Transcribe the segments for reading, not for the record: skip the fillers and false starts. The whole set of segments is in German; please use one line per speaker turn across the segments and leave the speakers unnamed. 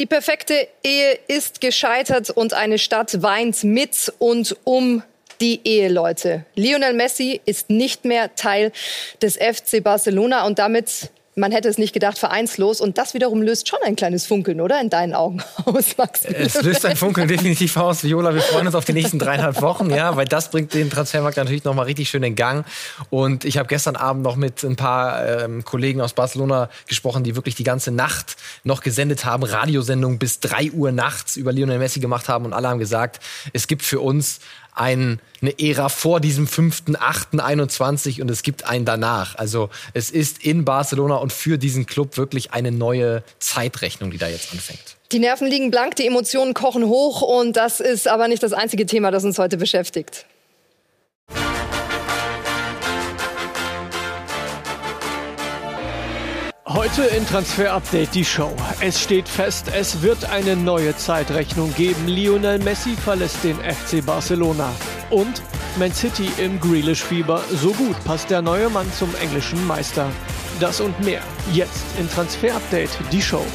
Die perfekte Ehe ist gescheitert und eine Stadt weint mit und um die Eheleute. Lionel Messi ist nicht mehr Teil des FC Barcelona und damit, man hätte es nicht gedacht, vereinslos. Und das wiederum löst schon ein kleines Funkeln, oder? In deinen Augen aus, Max.
Es löst ein Funkeln definitiv aus, Viola. Wir freuen uns auf die nächsten 3,5 Wochen, ja, weil das bringt den Transfermarkt natürlich noch mal richtig schön in Gang. Und ich habe gestern Abend noch mit ein paar Kollegen aus Barcelona gesprochen, die wirklich die ganze Nacht noch gesendet haben, Radiosendungen bis 3 Uhr nachts über Lionel Messi gemacht haben. Und alle haben gesagt, es gibt für uns eine Ära vor diesem 5.8.21 und es gibt einen danach. Also es ist in Barcelona und für diesen Club wirklich eine neue Zeitrechnung, die da jetzt anfängt.
Die Nerven liegen blank, die Emotionen kochen hoch und das ist aber nicht das einzige Thema, das uns heute beschäftigt.
Heute in Transfer Update die Show. Es steht fest, es wird eine neue Zeitrechnung geben. Lionel Messi verlässt den FC Barcelona. Und Man City im Grealish-Fieber. So gut passt der neue Mann zum englischen Meister. Das und mehr. Jetzt in Transfer Update die Show.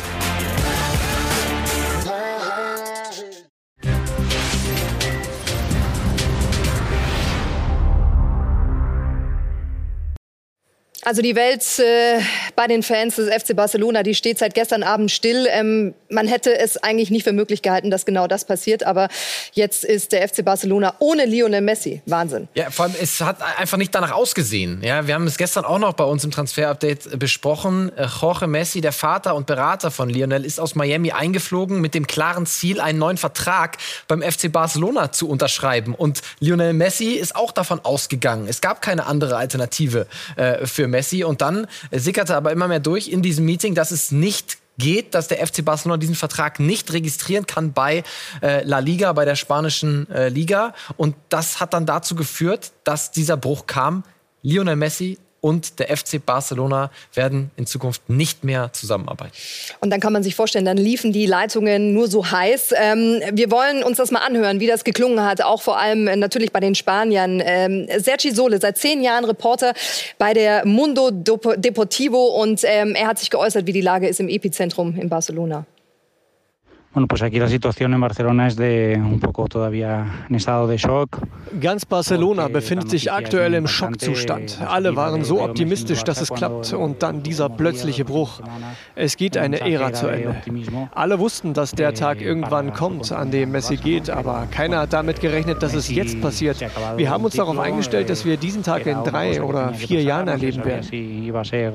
Also die Welt bei den Fans des FC Barcelona, die steht seit gestern Abend still. Man hätte es eigentlich nicht für möglich gehalten, dass genau das passiert. Aber jetzt ist der FC Barcelona ohne Lionel Messi. Wahnsinn.
Ja, vor allem, es hat einfach nicht danach ausgesehen. Ja, wir haben es gestern auch noch bei uns im Transfer-Update besprochen. Jorge Messi, der Vater und Berater von Lionel, ist aus Miami eingeflogen mit dem klaren Ziel, einen neuen Vertrag beim FC Barcelona zu unterschreiben. Und Lionel Messi ist auch davon ausgegangen. Es gab keine andere Alternative für Messi. Und dann sickerte aber immer mehr durch in diesem Meeting, dass es nicht geht, dass der FC Barcelona diesen Vertrag nicht registrieren kann bei La Liga, bei der spanischen Liga. Und das hat dann dazu geführt, dass dieser Bruch kam. Lionel Messi und der FC Barcelona werden in Zukunft nicht mehr zusammenarbeiten. Und
dann kann man sich vorstellen, dann liefen die Leitungen nur so heiß. Wir wollen uns das mal anhören, wie das geklungen hat, auch vor allem natürlich bei den Spaniern. Sergi Sole, seit 10 Jahren Reporter bei der Mundo Deportivo und er hat sich geäußert, wie die Lage ist im Epizentrum in Barcelona.
Bueno, pues aquí la situación en Barcelona es de un poco todavía en estado de shock.
Ganz Barcelona befindet sich aktuell im Schockzustand. Alle waren so optimistisch, dass es klappt. Und dann dieser plötzliche Bruch. Es geht eine Ära zu Ende. Alle wussten, dass der Tag irgendwann kommt, an dem Messi geht. Aber keiner hat damit gerechnet, dass es jetzt passiert. Wir haben uns darauf eingestellt, dass wir diesen Tag in 3 oder 4 Jahren erleben werden.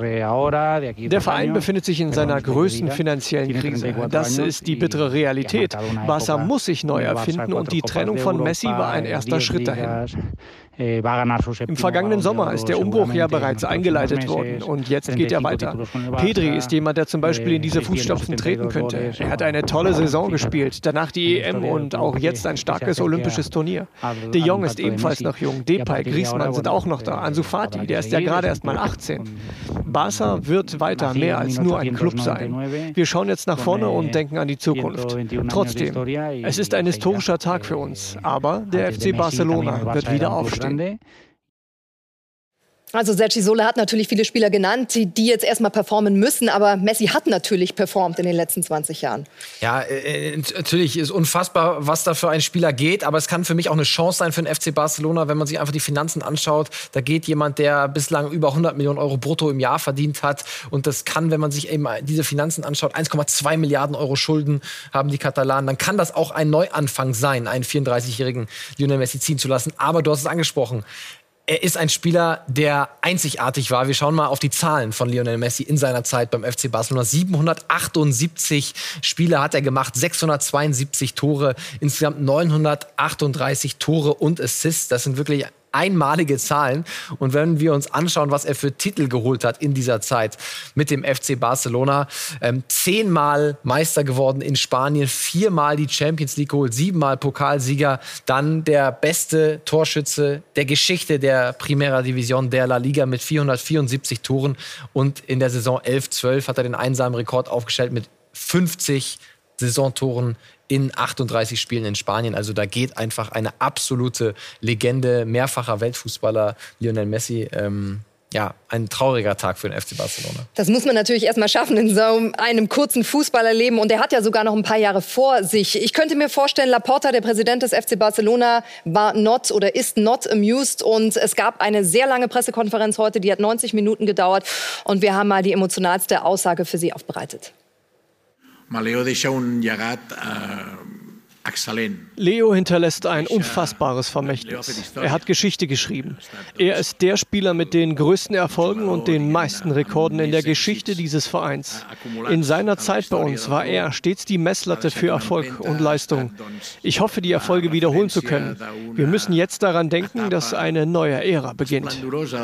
Der Verein befindet sich in seiner größten finanziellen Krise. Das ist die bittere Realität. Barca muss sich neu erfinden und die Trennung von Messi war ein erster Schritt dahin. Im vergangenen Sommer ist der Umbruch ja bereits eingeleitet worden und jetzt geht er weiter. Pedri ist jemand, der zum Beispiel in diese Fußstapfen treten könnte. Er hat eine tolle Saison gespielt, danach die EM und auch jetzt ein starkes olympisches Turnier. De Jong ist ebenfalls noch jung, Depay, Griezmann sind auch noch da, Ansu Fati, der ist ja gerade erst mal 18. Barca wird weiter mehr als nur ein Club sein. Wir schauen jetzt nach vorne und denken an die Zukunft. Trotzdem, es ist ein historischer Tag für uns, aber der FC Barcelona wird wieder aufstehen.
Also Sergi Sole hat natürlich viele Spieler genannt, die jetzt erstmal performen müssen, aber Messi hat natürlich performt in den letzten 20 Jahren.
Ja, natürlich ist unfassbar, was da für ein Spieler geht, aber es kann für mich auch eine Chance sein für den FC Barcelona, wenn man sich einfach die Finanzen anschaut. Da geht jemand, der bislang über 100 Millionen Euro brutto im Jahr verdient hat und das kann, wenn man sich eben diese Finanzen anschaut, 1,2 Milliarden Euro Schulden haben die Katalanen, dann kann das auch ein Neuanfang sein, einen 34-jährigen Lionel Messi ziehen zu lassen. Aber du hast es angesprochen, er ist ein Spieler, der einzigartig war. Wir schauen mal auf die Zahlen von Lionel Messi in seiner Zeit beim FC Barcelona. 778 Spiele hat er gemacht, 672 Tore, insgesamt 938 Tore und Assists. Das sind wirklich einmalige Zahlen. Und wenn wir uns anschauen, was er für Titel geholt hat in dieser Zeit mit dem FC Barcelona, 10-mal Meister geworden in Spanien, 4-mal die Champions League geholt, 7-mal Pokalsieger, dann der beste Torschütze der Geschichte der Primera División der La Liga mit 474 Toren und in der Saison 11/12 hat er den einsamen Rekord aufgestellt mit 50 Saisontoren in 38 Spielen in Spanien. Also da geht einfach eine absolute Legende, mehrfacher Weltfußballer Lionel Messi ja, ein trauriger Tag für den FC Barcelona.
Das muss man natürlich erstmal schaffen in so einem kurzen Fußballerleben. Und er hat ja sogar noch ein paar Jahre vor sich. Ich könnte mir vorstellen, Laporta, der Präsident des FC Barcelona, ist not amused. Und es gab eine sehr lange Pressekonferenz heute, die hat 90 Minuten gedauert. Und wir haben mal die emotionalste Aussage für Sie aufbereitet.
Leo deixa un llegat
Leo hinterlässt ein unfassbares Vermächtnis. Er hat Geschichte geschrieben. Er ist der Spieler mit den größten Erfolgen und den meisten Rekorden in der Geschichte dieses Vereins. In seiner Zeit bei uns war er stets die Messlatte für Erfolg und Leistung. Ich hoffe, die Erfolge wiederholen zu können. Wir müssen jetzt daran denken, dass eine neue Ära beginnt.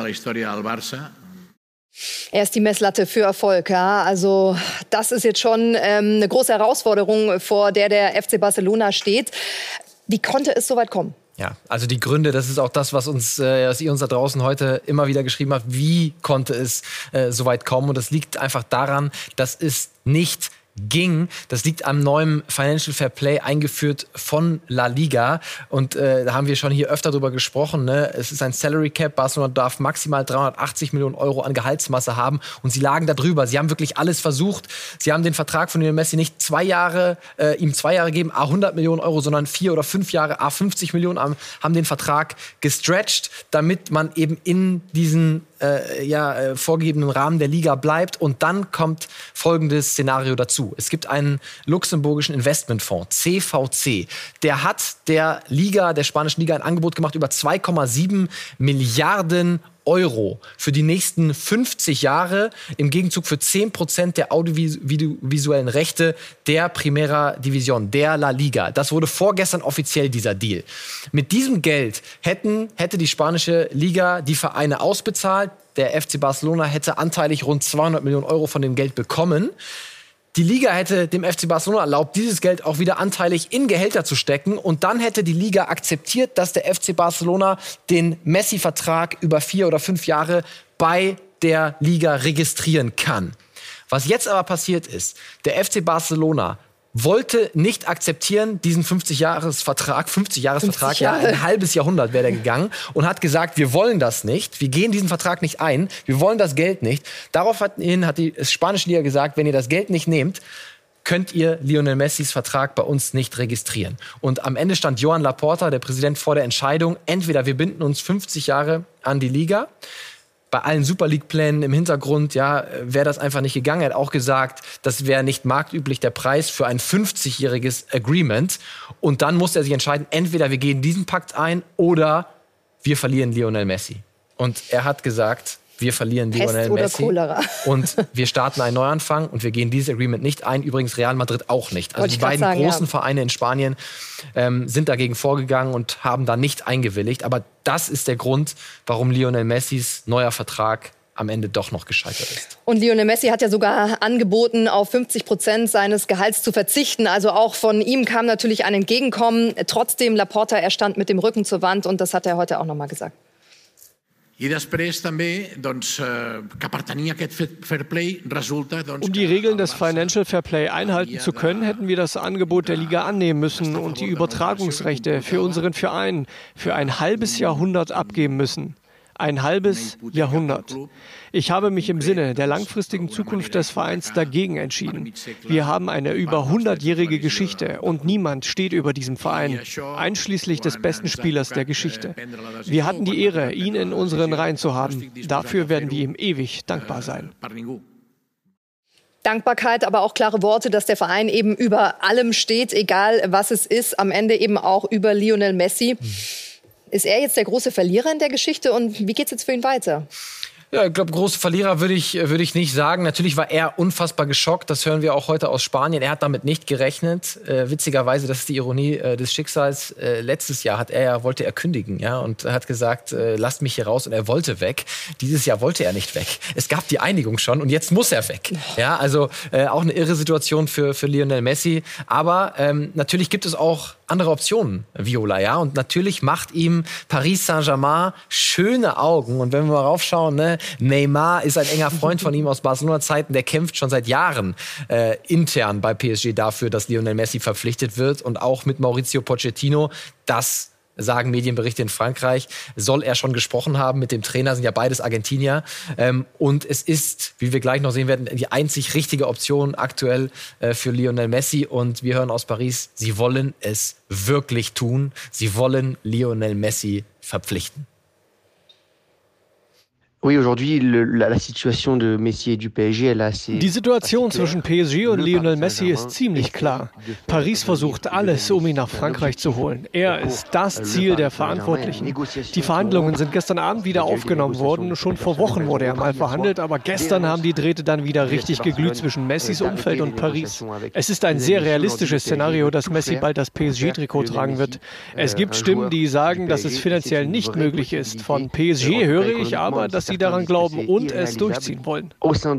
Er ist die Messlatte für Erfolg. Ja. Also das ist jetzt schon eine große Herausforderung, vor der FC Barcelona steht. Wie konnte es so weit kommen?
Ja, also die Gründe, das ist auch das, was ihr uns da draußen heute immer wieder geschrieben habt. Wie konnte es so weit kommen? Und das liegt einfach daran, dass es nicht ging. Das liegt am neuen Financial Fair Play, eingeführt von La Liga. Und da haben wir schon hier öfter drüber gesprochen. Ne? Es ist ein Salary Cap. Barcelona darf maximal 380 Millionen Euro an Gehaltsmasse haben. Und sie lagen da drüber. Sie haben wirklich alles versucht. Sie haben den Vertrag von Lionel Messi nicht ihm 2 Jahre gegeben, 100 Millionen Euro, sondern 4 oder 5 Jahre, 50 Millionen, haben den Vertrag gestretched, damit man eben in diesen vorgegebenen Rahmen der Liga bleibt. Und dann kommt folgendes Szenario dazu. Es gibt einen luxemburgischen Investmentfonds, CVC. Der hat der spanischen Liga ein Angebot gemacht über 2,7 Milliarden Euro für die nächsten 50 Jahre im Gegenzug für 10% der audiovisuellen Rechte der Primera División, der La Liga. Das wurde vorgestern offiziell, dieser Deal. Mit diesem Geld hätte die spanische Liga die Vereine ausbezahlt. Der FC Barcelona hätte anteilig rund 200 Millionen Euro von dem Geld bekommen. Die Liga hätte dem FC Barcelona erlaubt, dieses Geld auch wieder anteilig in Gehälter zu stecken. Und dann hätte die Liga akzeptiert, dass der FC Barcelona den Messi-Vertrag über 4 oder 5 Jahre bei der Liga registrieren kann. Was jetzt aber passiert ist, der FC Barcelona wollte nicht akzeptieren, diesen 50-Jahres-Vertrag, ja, ein halbes Jahrhundert wäre der gegangen, und hat gesagt, wir wollen das nicht, wir gehen diesen Vertrag nicht ein, wir wollen das Geld nicht. Daraufhin hat die spanische Liga gesagt, wenn ihr das Geld nicht nehmt, könnt ihr Lionel Messis Vertrag bei uns nicht registrieren. Und am Ende stand Joan Laporta, der Präsident, vor der Entscheidung, entweder wir binden uns 50 Jahre an die Liga. Bei allen Super League-Plänen im Hintergrund, ja, wäre das einfach nicht gegangen. Er hat auch gesagt, das wäre nicht marktüblich der Preis für ein 50-jähriges Agreement. Und dann musste er sich entscheiden, entweder wir gehen diesen Pakt ein oder wir verlieren Lionel Messi. Und er hat gesagt, wir verlieren Lionel Messi und wir starten einen Neuanfang und wir gehen dieses Agreement nicht ein. Übrigens Real Madrid auch nicht. Also die beiden großen Vereine in Spanien sind dagegen vorgegangen und haben da nicht eingewilligt. Aber das ist der Grund, warum Lionel Messis neuer Vertrag am Ende doch noch gescheitert ist.
Und Lionel Messi hat ja sogar angeboten, auf 50% seines Gehalts zu verzichten. Also auch von ihm kam natürlich ein Entgegenkommen. Trotzdem, Laporta, er stand mit dem Rücken zur Wand und das hat er heute auch noch mal gesagt.
Um
die Regeln des Financial Fair Play einhalten zu können, hätten wir das Angebot der Liga annehmen müssen und die Übertragungsrechte für unseren Verein für ein halbes Jahrhundert abgeben müssen. Ein halbes Jahrhundert. Ich habe mich im Sinne der langfristigen Zukunft des Vereins dagegen entschieden. Wir haben eine über 100-jährige Geschichte und niemand steht über diesem Verein, einschließlich des besten Spielers der Geschichte. Wir hatten die Ehre, ihn in unseren Reihen zu haben. Dafür werden wir ihm ewig dankbar sein.
Dankbarkeit, aber auch klare Worte, dass der Verein eben über allem steht, egal was es ist, am Ende eben auch über Lionel Messi. Ist er jetzt der große Verlierer in der Geschichte und wie geht's jetzt für ihn weiter?
Ja, ich glaube, große Verlierer würde ich nicht sagen. Natürlich war er unfassbar geschockt. Das hören wir auch heute aus Spanien. Er hat damit nicht gerechnet. Witzigerweise, das ist die Ironie des Schicksals. Letztes Jahr wollte er kündigen, ja, und hat gesagt, lasst mich hier raus, und er wollte weg. Dieses Jahr wollte er nicht weg. Es gab die Einigung schon und jetzt muss er weg. Ja, also auch eine irre Situation für Lionel Messi. Aber natürlich gibt es auch andere Optionen, Viola, ja. Und natürlich macht ihm Paris Saint-Germain schöne Augen. Und wenn wir mal raufschauen, ne, Neymar ist ein enger Freund von ihm aus Barcelona-Zeiten. Der kämpft schon seit Jahren intern bei PSG dafür, dass Lionel Messi verpflichtet wird. Und auch mit Mauricio Pochettino, das sagen Medienberichte in Frankreich, soll er schon gesprochen haben mit dem Trainer, sind ja beides Argentinier. Und es ist, wie wir gleich noch sehen werden, die einzig richtige Option aktuell für Lionel Messi. Und wir hören aus Paris, sie wollen es wirklich tun. Sie wollen Lionel Messi verpflichten.
Die Situation zwischen PSG und Lionel Messi ist ziemlich klar. Paris versucht alles, um ihn nach Frankreich zu holen. Er ist das Ziel der Verantwortlichen. Die Verhandlungen sind gestern Abend wieder aufgenommen worden. Schon vor Wochen wurde er mal verhandelt, aber gestern haben die Drähte dann wieder richtig geglüht zwischen Messis Umfeld und Paris. Es ist ein sehr realistisches Szenario, dass Messi bald das PSG-Trikot tragen wird. Es gibt Stimmen, die sagen, dass es finanziell nicht möglich ist. Von PSG höre ich aber, dass sie daran glauben und es durchziehen wollen.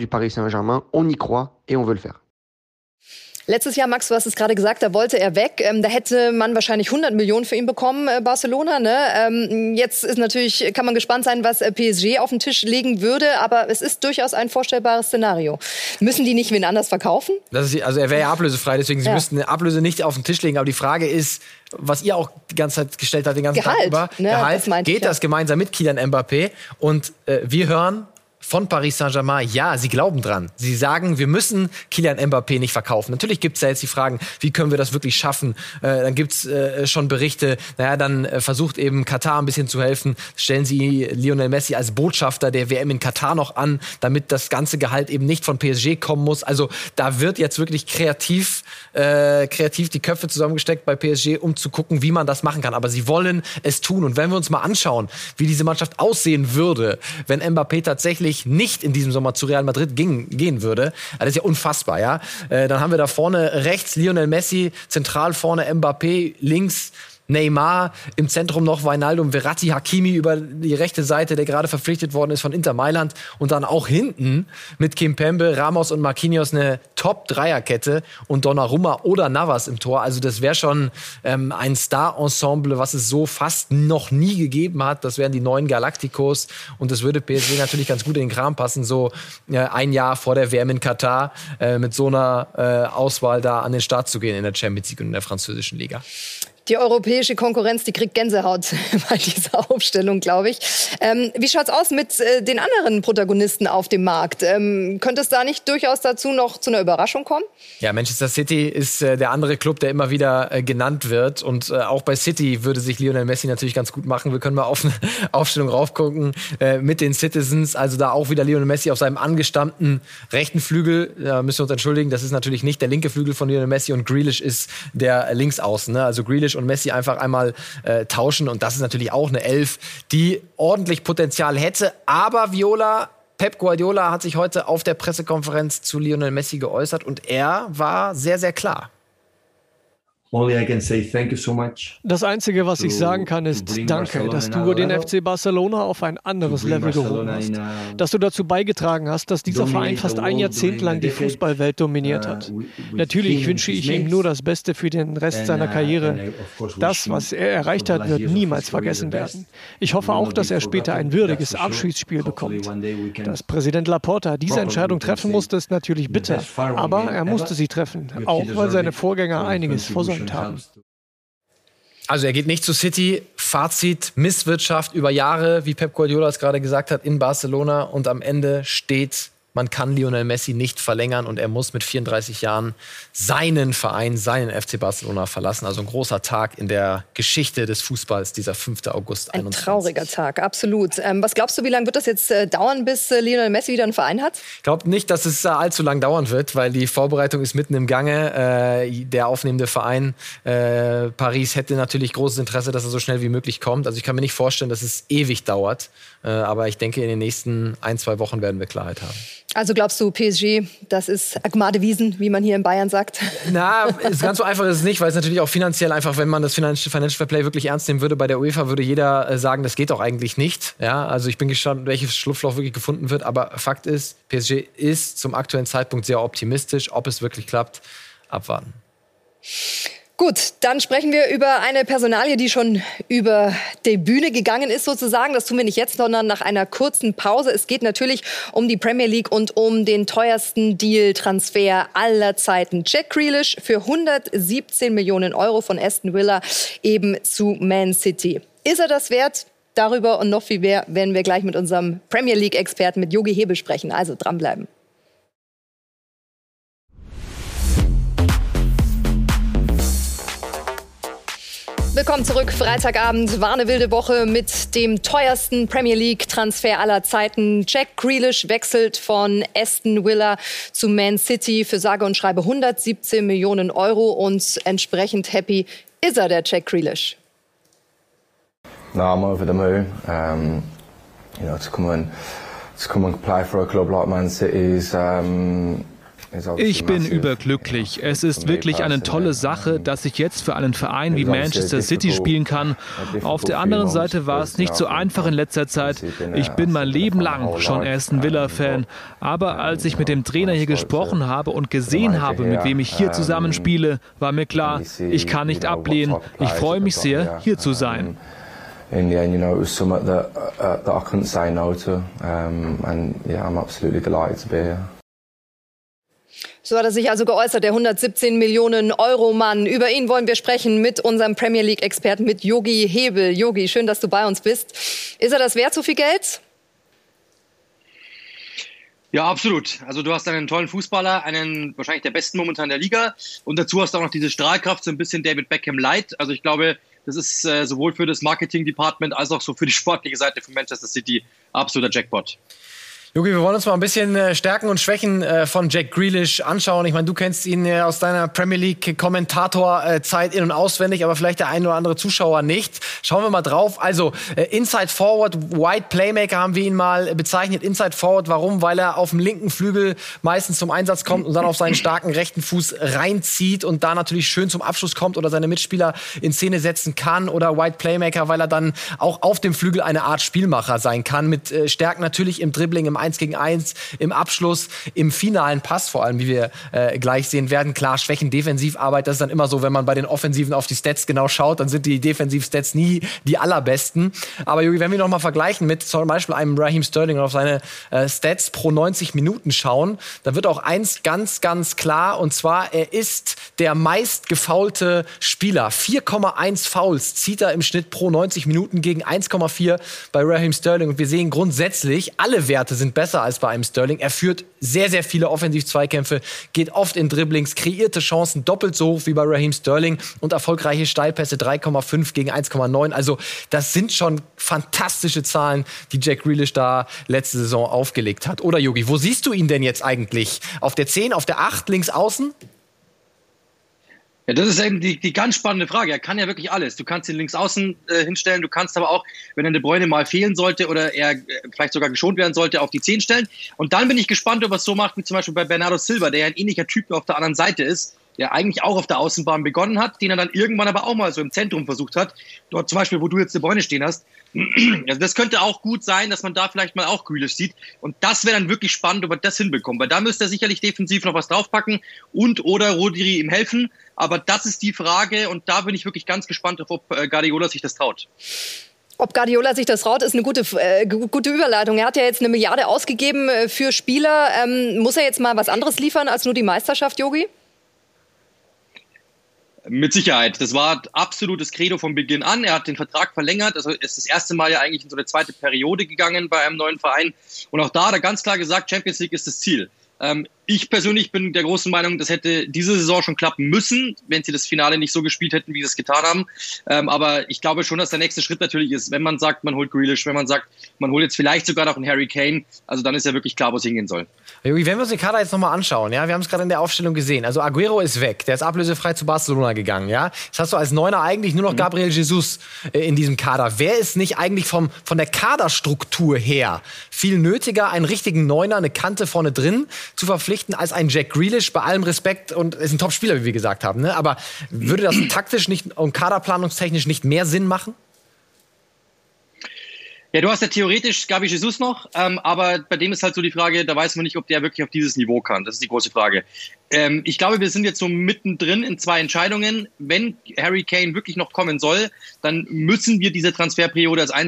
Letztes Jahr, Max, du hast es gerade gesagt, da wollte er weg. Da hätte man wahrscheinlich 100 Millionen für ihn bekommen, Barcelona. Ne? Jetzt ist natürlich, kann man gespannt sein, was PSG auf den Tisch legen würde. Aber es ist durchaus ein vorstellbares Szenario. Müssen die nicht wen anders verkaufen?
Also er wäre ja ablösefrei, deswegen sie müssten eine Ablöse nicht auf den Tisch legen. Aber die Frage ist, was ihr auch die ganze Zeit gestellt habt, den ganzen Tag über,
ne?
Gehalt, geht das gemeinsam mit Kylian Mbappé? Und wir hören von Paris Saint-Germain, ja, sie glauben dran. Sie sagen, wir müssen Kylian Mbappé nicht verkaufen. Natürlich gibt's da jetzt die Fragen, wie können wir das wirklich schaffen? Dann gibt's schon Berichte, dann versucht eben Katar ein bisschen zu helfen. Stellen sie Lionel Messi als Botschafter der WM in Katar noch an, damit das ganze Gehalt eben nicht von PSG kommen muss. Also da wird jetzt wirklich kreativ die Köpfe zusammengesteckt bei PSG, um zu gucken, wie man das machen kann. Aber sie wollen es tun. Und wenn wir uns mal anschauen, wie diese Mannschaft aussehen würde, wenn Mbappé tatsächlich nicht in diesem Sommer zu Real Madrid gehen würde, das ist ja unfassbar, ja. Dann haben wir da vorne rechts Lionel Messi, zentral vorne Mbappé, links Neymar, im Zentrum noch Wijnaldum, Verratti, Hakimi über die rechte Seite, der gerade verpflichtet worden ist von Inter Mailand. Und dann auch hinten mit Kimpembe, Ramos und Marquinhos eine Top-Dreierkette und Donnarumma oder Navas im Tor. Also das wäre schon ein Star-Ensemble, was es so fast noch nie gegeben hat. Das wären die neuen Galacticos. Und das würde PSG natürlich ganz gut in den Kram passen, so ein Jahr vor der WM in Katar mit so einer Auswahl da an den Start zu gehen in der Champions League und in der französischen Liga.
Die europäische Konkurrenz, die kriegt Gänsehaut bei dieser Aufstellung, glaube ich. Wie schaut's aus mit den anderen Protagonisten auf dem Markt? Könnte es da nicht durchaus dazu noch zu einer Überraschung kommen? Ja,
Manchester City ist der andere Club, der immer wieder genannt wird. Und auch bei City würde sich Lionel Messi natürlich ganz gut machen. Wir können mal auf eine Aufstellung raufgucken mit den Citizens. Also da auch wieder Lionel Messi auf seinem angestammten rechten Flügel. Da müssen wir uns entschuldigen, das ist natürlich nicht der linke Flügel von Lionel Messi. Und Grealish ist der Linksaußen. Ne? Also Grealish und Messi einfach einmal tauschen. Und das ist natürlich auch eine Elf, die ordentlich Potenzial hätte. Aber Pep Guardiola hat sich heute auf der Pressekonferenz zu Lionel Messi geäußert und er war sehr, sehr klar.
Das Einzige, was ich sagen kann, ist Danke, dass du den FC Barcelona auf ein anderes Level gehoben hast. Dass du dazu beigetragen hast, dass dieser Verein fast ein Jahrzehnt lang die Fußballwelt dominiert hat. Natürlich wünsche ich ihm nur das Beste für den Rest seiner Karriere. Das, was er erreicht hat, wird niemals vergessen werden. Ich hoffe auch, dass er später ein würdiges Abschiedsspiel bekommt. Dass Präsident Laporta diese Entscheidung treffen musste, ist natürlich bitter. Aber er musste sie treffen, auch weil seine Vorgänger einiges versäumt haben.
Also er geht nicht zu City. Fazit, Misswirtschaft über Jahre, wie Pep Guardiola es gerade gesagt hat, in Barcelona. Und am Ende steht, man kann Lionel Messi nicht verlängern und er muss mit 34 Jahren seinen Verein, seinen FC Barcelona verlassen. Also ein großer Tag in der Geschichte des Fußballs, dieser 5. August 21.
Ein trauriger Tag, absolut. Was glaubst du, wie lange wird das jetzt dauern, bis Lionel Messi wieder einen Verein hat?
Ich glaube nicht, dass es allzu lang dauern wird, weil die Vorbereitung ist mitten im Gange. Der aufnehmende Verein Paris hätte natürlich großes Interesse, dass er so schnell wie möglich kommt. Also ich kann mir nicht vorstellen, dass es ewig dauert. Aber ich denke, in den nächsten 1-2 Wochen werden wir Klarheit haben.
Also glaubst du, PSG, das ist Agmade Wiesen, wie man hier in Bayern sagt?
Na, ist ganz so einfach ist es nicht, weil es natürlich auch finanziell einfach, wenn man das Financial Fair Play wirklich ernst nehmen würde, bei der UEFA würde jeder sagen, das geht doch eigentlich nicht. Ja, also ich bin gespannt, welches Schlupfloch wirklich gefunden wird. Aber Fakt ist, PSG ist zum aktuellen Zeitpunkt sehr optimistisch. Ob es wirklich klappt, abwarten.
Gut, dann sprechen wir über eine Personalie, die schon über die Bühne gegangen ist sozusagen. Das tun wir nicht jetzt, sondern nach einer kurzen Pause. Es geht natürlich um die Premier League und um den teuersten Deal-Transfer aller Zeiten. Jack Grealish für 117 Millionen Euro von Aston Villa eben zu Man City. Ist er das wert? Darüber und noch viel mehr werden wir gleich mit unserem Premier League-Experten, mit Jogi Hebel, sprechen. Also dranbleiben. Willkommen zurück. Freitagabend war eine wilde Woche mit dem teuersten Premier League-Transfer aller Zeiten. Jack Grealish wechselt von Aston Villa zu Man City für sage und schreibe 117 Millionen Euro. Und entsprechend happy ist er, der Jack Grealish.
No, I'm over the moon. To come and play for a club like Man City is.
Ich bin überglücklich. Es ist wirklich eine tolle Sache, dass ich jetzt für einen Verein wie Manchester City spielen kann. Auf der anderen Seite war es nicht so einfach in letzter Zeit. Ich bin mein Leben lang schon Aston Villa-Fan. Aber als ich mit dem Trainer hier gesprochen habe und gesehen habe, mit wem ich hier zusammenspiele, war mir klar, ich kann nicht ablehnen. Ich freue mich sehr, hier zu sein.
In the end, it was something that I couldn't say no to, and yeah, I'm absolutely delighted to be here.
So hat er sich also geäußert, der 117 Millionen Euro Mann. Über ihn wollen wir sprechen mit unserem Premier League-Experten, mit Jogi Hebel. Jogi, schön, dass du bei uns bist. Ist er das wert, so viel Geld?
Ja, absolut. Also du hast einen tollen Fußballer, einen wahrscheinlich der besten momentan der Liga. Und dazu hast du auch noch diese Strahlkraft, so ein bisschen David Beckham Light. Also ich glaube, das ist sowohl für das Marketing-Department als auch so für die sportliche Seite von Manchester City absoluter Jackpot.
Jogi, wir wollen uns mal ein bisschen Stärken und Schwächen von Jack Grealish anschauen. Ich meine, du kennst ihn aus deiner Premier League-Kommentator-Zeit in- und auswendig, aber vielleicht der ein oder andere Zuschauer nicht. Schauen wir mal drauf. Also, Inside Forward, Wide Playmaker haben wir ihn mal bezeichnet. Inside Forward, warum? Weil er auf dem linken Flügel meistens zum Einsatz kommt und dann auf seinen starken rechten Fuß reinzieht und da natürlich schön zum Abschluss kommt oder seine Mitspieler in Szene setzen kann. Oder Wide Playmaker, weil er dann auch auf dem Flügel eine Art Spielmacher sein kann. Mit Stärken natürlich im Dribbling, im 1 gegen 1, im Abschluss, im finalen Pass vor allem, wie wir gleich sehen werden. Klar, Schwächen, Defensivarbeit, das ist dann immer so, wenn man bei den Offensiven auf die Stats genau schaut, dann sind die Defensivstats nie die allerbesten. Aber Jogi, wenn wir noch mal vergleichen mit zum Beispiel einem Raheem Sterling und auf seine Stats pro 90 Minuten schauen, dann wird auch eins ganz, ganz klar, und zwar, er ist der meist gefoulte Spieler. 4,1 Fouls zieht er im Schnitt pro 90 Minuten gegen 1,4 bei Raheem Sterling. Und wir sehen grundsätzlich, alle Werte sind besser als bei einem Sterling. Er führt sehr, sehr viele Offensiv-Zweikämpfe, geht oft in Dribblings, kreierte Chancen doppelt so hoch wie bei Raheem Sterling und erfolgreiche Steilpässe 3,5 gegen 1,9. Also das sind schon fantastische Zahlen, die Jack Grealish da letzte Saison aufgelegt hat. Oder Jogi, wo siehst du ihn denn jetzt eigentlich? Auf der 10, auf der 8, links außen?
Ja, das ist eben die ganz spannende Frage. Er kann ja wirklich alles. Du kannst ihn links außen hinstellen, du kannst aber auch, wenn er De Bruyne mal fehlen sollte oder er vielleicht sogar geschont werden sollte, auf die 10 stellen. Und dann bin ich gespannt, ob er es so macht wie zum Beispiel bei Bernardo Silva, der ja ein ähnlicher Typ auf der anderen Seite ist, der eigentlich auch auf der Außenbahn begonnen hat, den er dann irgendwann aber auch mal so im Zentrum versucht hat. Dort zum Beispiel, wo du jetzt De Bruyne stehen hast. Also das könnte auch gut sein, dass man da vielleicht mal auch Grealish sieht. Und das wäre dann wirklich spannend, ob er das hinbekommt. Weil da müsste er sicherlich defensiv noch was draufpacken und oder Rodri ihm helfen. Aber das ist die Frage und da bin ich wirklich ganz gespannt, ob Guardiola sich das traut.
Ob Guardiola sich das traut, ist eine gute Überleitung. Er hat ja jetzt 1 Milliarde ausgegeben für Spieler. Muss er jetzt mal was anderes liefern als nur die Meisterschaft, Jogi?
Mit Sicherheit. Das war absolutes Credo von Beginn an. Er hat den Vertrag verlängert. Also ist das erste Mal ja eigentlich in so eine zweite Periode gegangen bei einem neuen Verein. Und auch da hat er ganz klar gesagt, Champions League ist das Ziel. Ich persönlich bin der großen Meinung, das hätte diese Saison schon klappen müssen, wenn sie das Finale nicht so gespielt hätten, wie sie es getan haben. Aber ich glaube schon, dass der nächste Schritt natürlich ist, wenn man sagt, man holt Grealish, wenn man sagt, man holt jetzt vielleicht sogar noch einen Harry Kane. Also dann ist ja wirklich klar, wo es hingehen soll.
Jogi, wenn wir uns den Kader jetzt nochmal anschauen, ja, wir haben es gerade in der Aufstellung gesehen. Also Aguero ist weg, der ist ablösefrei zu Barcelona gegangen. Ja? Jetzt hast du als Neuner eigentlich nur noch Gabriel Jesus in diesem Kader. Wer ist nicht eigentlich von der Kaderstruktur her viel nötiger, einen richtigen Neuner, eine Kante vorne drin zu verpflichten, als ein Jack Grealish, bei allem Respekt, und ist ein Top-Spieler, wie wir gesagt haben. Ne? Aber würde das taktisch nicht und kaderplanungstechnisch nicht mehr Sinn machen?
Ja, du hast ja theoretisch Gabi Jesus noch, aber bei dem ist halt so die Frage, da weiß man nicht, ob der wirklich auf dieses Niveau kann. Das ist die große Frage. Ich glaube, wir sind jetzt so mittendrin in 2 Entscheidungen. Wenn Harry Kane wirklich noch kommen soll, dann müssen wir diese Transferperiode als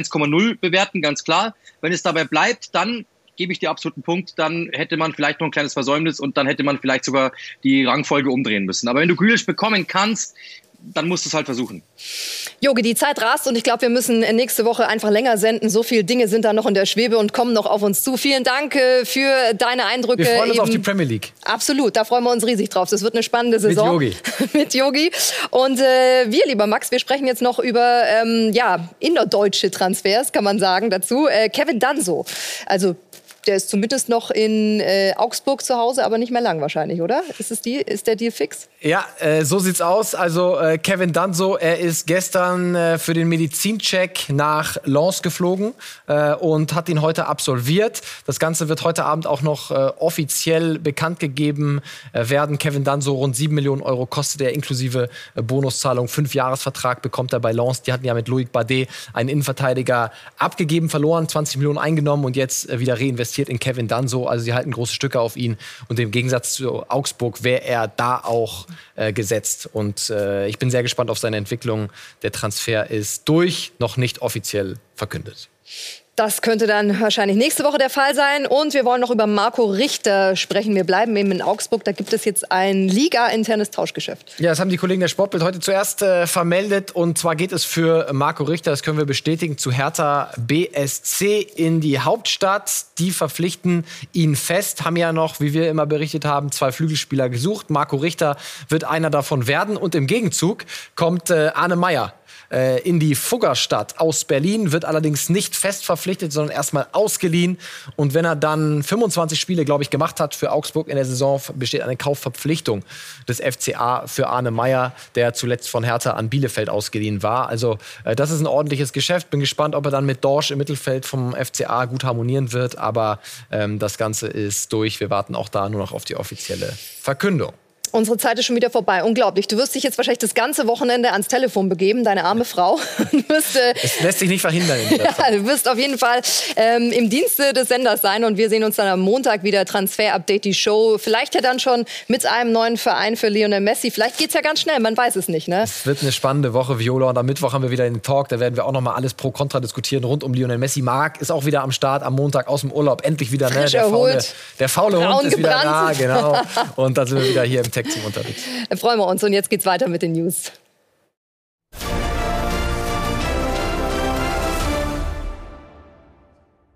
1,0 bewerten, ganz klar. Wenn es dabei bleibt, dann gebe ich dir absoluten Punkt, dann hätte man vielleicht noch ein kleines Versäumnis und dann hätte man vielleicht sogar die Rangfolge umdrehen müssen. Aber wenn du Grealish bekommen kannst, dann musst du es halt versuchen.
Jogi, die Zeit rast und ich glaube, wir müssen nächste Woche einfach länger senden. So viele Dinge sind da noch in der Schwebe und kommen noch auf uns zu. Vielen Dank für deine Eindrücke.
Wir freuen uns auf die Premier League.
Absolut, da freuen wir uns riesig drauf. Das wird eine spannende Saison.
Mit Jogi.
Mit Jogi. Und wir, lieber Max, wir sprechen jetzt noch über innerdeutsche Transfers, kann man sagen, dazu. Kevin Danso, also der ist zumindest noch in Augsburg zu Hause, aber nicht mehr lang wahrscheinlich, oder? Ist der Deal fix?
Ja, so sieht's aus. Also Kevin Danso, er ist gestern für den Medizincheck nach Lens geflogen und hat ihn heute absolviert. Das Ganze wird heute Abend auch noch offiziell bekannt gegeben werden. Kevin Danso, rund 7 Millionen Euro kostet er inklusive Bonuszahlung. 5-Jahres-Vertrag bekommt er bei Lens. Die hatten ja mit Loic Bardet einen Innenverteidiger abgegeben, verloren, 20 Millionen eingenommen und jetzt wieder reinvestiert in Kevin Danso. Also sie halten große Stücke auf ihn. Und im Gegensatz zu Augsburg wäre er da auch gesetzt. Und ich bin sehr gespannt auf seine Entwicklung. Der Transfer ist durch, noch nicht offiziell verkündet.
Das könnte dann wahrscheinlich nächste Woche der Fall sein. Und wir wollen noch über Marco Richter sprechen. Wir bleiben eben in Augsburg. Da gibt es jetzt ein liga-internes Tauschgeschäft.
Ja, das haben die Kollegen der Sportbild heute zuerst vermeldet. Und zwar geht es für Marco Richter, das können wir bestätigen, zu Hertha BSC in die Hauptstadt. Die verpflichten ihn fest, haben ja noch, wie wir immer berichtet haben, 2 Flügelspieler gesucht. Marco Richter wird einer davon werden. Und im Gegenzug kommt Arne Meyer in die Fuggerstadt aus Berlin, wird allerdings nicht fest verpflichtet, sondern erstmal ausgeliehen. Und wenn er dann 25 Spiele, glaube ich, gemacht hat für Augsburg in der Saison, besteht eine Kaufverpflichtung des FCA für Arne Meyer, der zuletzt von Hertha an Bielefeld ausgeliehen war. Also das ist ein ordentliches Geschäft. Bin gespannt, ob er dann mit Dorsch im Mittelfeld vom FCA gut harmonieren wird. Aber das Ganze ist durch. Wir warten auch da nur noch auf die offizielle Verkündung.
Unsere Zeit ist schon wieder vorbei. Unglaublich. Du wirst dich jetzt wahrscheinlich das ganze Wochenende ans Telefon begeben, deine arme Frau.
Es lässt sich nicht verhindern.
Ja, du wirst auf jeden Fall im Dienste des Senders sein und wir sehen uns dann am Montag wieder. Transfer-Update, die Show. Vielleicht ja dann schon mit einem neuen Verein für Lionel Messi. Vielleicht geht's ja ganz schnell, man weiß es nicht, ne?
Es wird eine spannende Woche, Viola. Und am Mittwoch haben wir wieder den Talk. Da werden wir auch noch mal alles pro kontra diskutieren rund um Lionel Messi. Marc ist auch wieder am Start am Montag aus dem Urlaub. Endlich wieder, ne? Der faule Hund ist wieder da, genau. Und dann sind wir wieder hier im Tech-Team unterwegs.
Da freuen wir uns und jetzt geht's weiter mit den News.